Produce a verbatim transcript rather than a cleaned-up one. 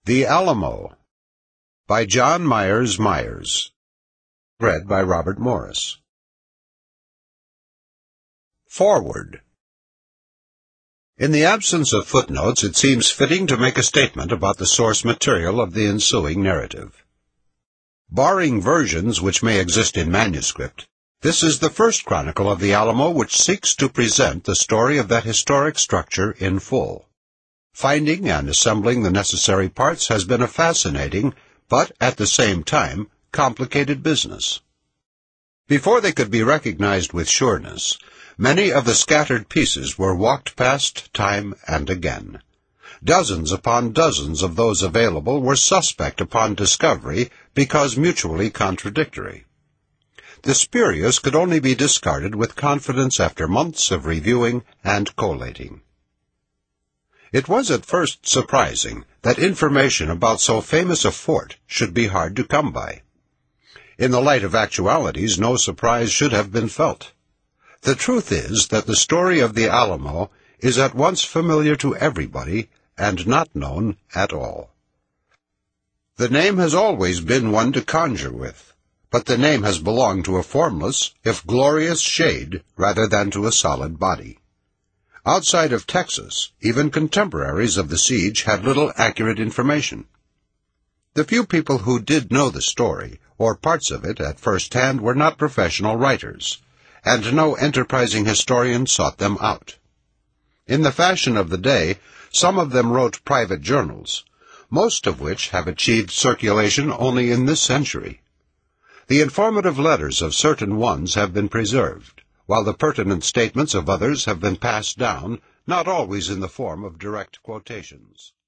The Alamo by John Myers Myers. Read by Robert Morris. Forward. In the absence of footnotes, it seems fitting to make a statement about the source material of the ensuing narrative. Barring versions which may exist in manuscript, this is the first chronicle of the Alamo which seeks to present the story of that historic structure in full. Finding and assembling the necessary parts has been a fascinating, but at the same time, complicated business. Before they could be recognized with sureness, many of the scattered pieces were walked past time and again. Dozens upon dozens of those available were suspect upon discovery because mutually contradictory. The spurious could only be discarded with confidence after months of reviewing and collating. It was at first surprising that information about so famous a fort should be hard to come by. In the light of actualities, no surprise should have been felt. The truth is that the story of the Alamo is at once familiar to everybody and not known at all. The name has always been one to conjure with, but the name has belonged to a formless, if glorious, shade rather than to a solid body. Outside of Texas, even contemporaries of the siege had little accurate information. The few people who did know the story, or parts of it at first hand, were not professional writers, and no enterprising historian sought them out. In the fashion of the day, some of them wrote private journals, most of which have achieved circulation only in this century. The informative letters of certain ones have been preserved, while the pertinent statements of others have been passed down, not always in the form of direct quotations.